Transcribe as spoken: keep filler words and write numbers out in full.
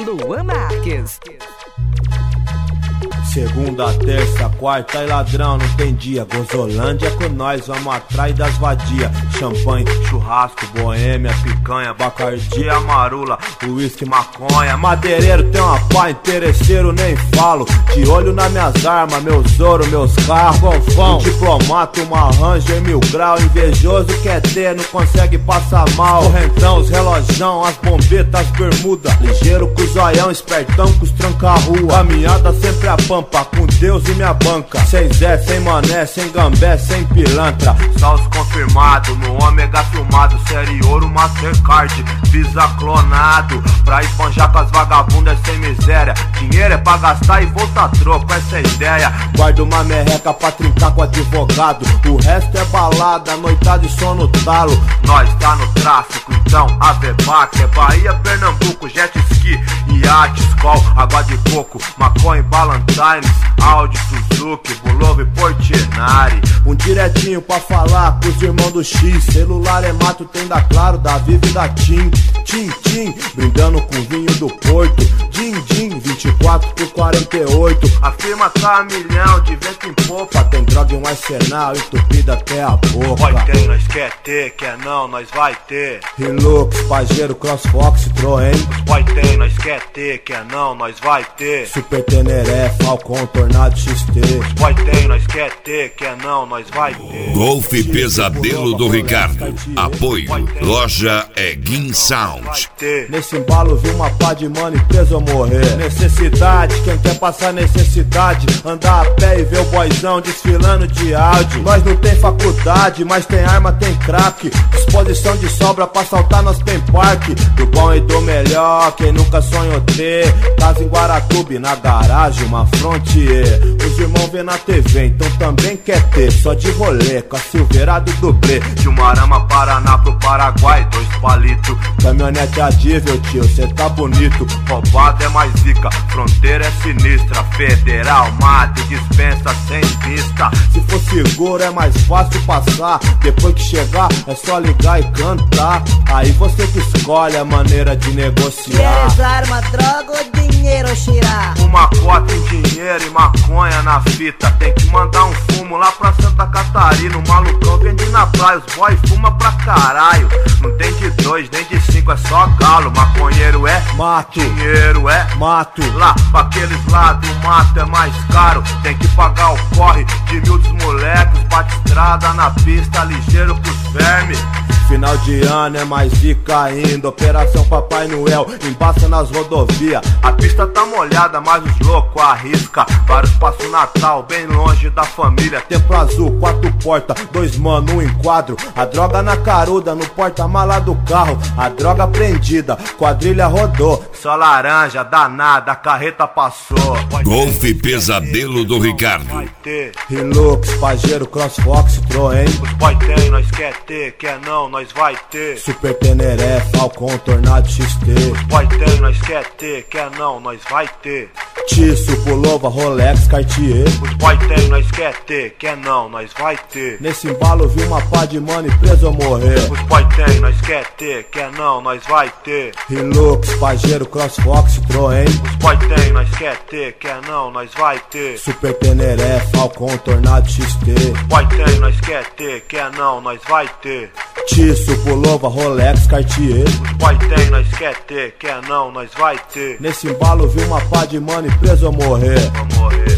Luan Marques. Segunda, terça, quarta e ladrão, não tem dia. Gozolândia com nós, vamos atrás das vadia. Champanhe, churrasco, boêmia, picanha, bacardi, amarula, uísque, maconha. Madeireiro tem uma pá, interesseiro nem falo. De olho nas minhas armas, meus ouro, meus carros. Gonfão, um diplomata, uma ranger, mil grau. Invejoso quer ter, não consegue passar mal. Correntão, os relojão, as bombetas, as bermuda. Ligeiro com o zoião, espertão com os tranca-rua. Caminhada sempre a pampa, com Deus e minha banca. Sem Zé, sem Mané, sem Gambé, sem pilantra. Só os confirmados, no ômega filmado. Série ouro, Mastercard, Visa clonado. Pra esbanjar com as vagabundas sem miséria. Dinheiro é pra gastar e voltar troco, essa é a ideia. Guarda uma merreca pra trincar com advogado. O resto é balada, noitada e sono talo. Nós tá no tráfico, então a Vebac é Bahia, Pernambuco, jet ski, iate, Skol, água de coco, maconha e Ballantines, Audi, Suzuki, Bulova e Portinari. Um diretinho pra falar com os irmãos do X. Celular é mato, tem da Claro, da Vivo e da Tim. Tim, Tim, brindando com vinho do Porto. Din, din, vinte e quatro por quarenta e oito. A firma tá a milhão, de vento em popa. Tem droga em um arsenal, entupida até a boca. Vai ter, nós quer ter, quer não, nós vai ter. Hilux, Pajero, Crossfox, Troen. Vai ter, nós quer ter, quer não, nós vai ter. Super Teneré, Falcon, Tornado X T. Vai ter, nós quer ter, quer não, nós vai ter. Golf Pesadelo do Ricardo. Apoio, loja Egin Sound. Nesse embalo vi uma pá de mano e preso ou morrer. Necessidade, quem quer passar necessidade. Andar a pé e ver o boizão desfilando de Audi. Nós não tem faculdade, mas tem arma, tem crack. Disposição de sobra pra saltar, nós tem parque. Do bom e do melhor, quem nunca sonhou ter. Casa em Guaratuba, na garagem, uma Frontier. Os irmãos vê na T V, então também quer ter. Só de rolê, com a Silverado dublê. De Umarama, Paraná pro Paraguai, dois palitos. Caminhonete adível, tio, cê tá bonito. Roubado é mais zica, fronteira é sinistra. Federal, mata e dispensa sem pista. Se for seguro é mais fácil passar. Depois que chegar é só ligar e cantar. Aí você que escolhe a maneira de negociar. Queres arma, droga ou dinheiro, Xirá? Uma cota em dinheiro e maconha na fita. Tem que mandar um fumo lá pra Santa Catarina. O malucão vende na praia, os boy fuma pra caralho. Não tem de dois, nem de cinco, é só galo. Maconheiro é mato, dinheiro é mato. Lá pra aqueles lados o mato é mais caro. Tem que pagar o corre de mil dos moleques. Bate estrada na pista, ligeiro pros vermes. Final de ano é mais zica ainda. Operação Papai Noel, embaça nas rodovias. A pista tá molhada, mas os loucos arrisca. Vários passos Natal, bem longe da família. Tempo azul, quatro portas, dois mano, um enquadro. A droga na caruda, no porta-mala do carro. A droga prendida, quadrilha rodou. Só laranja, danada, a carreta passou. Golf Pesadelo do Ricardo. Vai ter Hilux, Pajero, Crossfox, Troen. Os boy tem, nós quer ter, quer não, nós vai ter. Super Teneré, Falcon, Tornado X T. Os boy tem, nós quer ter, quer não, nós vai ter. Tiço, Bulova, Rolex, Cartier. Os boy tem, nós quer ter, quer não, nós vai ter. Nesse embalo vi uma pá de mano e preso ou morrer. Os boy tem, nós quer ter, quer não, nós vai ter. Hilux, Pajero, Crossfox, Troen. Os boy tem, nós quer ter, quer não, nós vai ter. Super Teneré, Falcon, Tornado X T. Os boy tem, nós quer ter, quer não, nós vai ter. Tiço, Bulova, Rolex, Cartier. Os boy tem, nós quer ter, quer não, nós vai ter. Nesse embalo vi uma pá de mano e preso ou morrer. Vou morrer.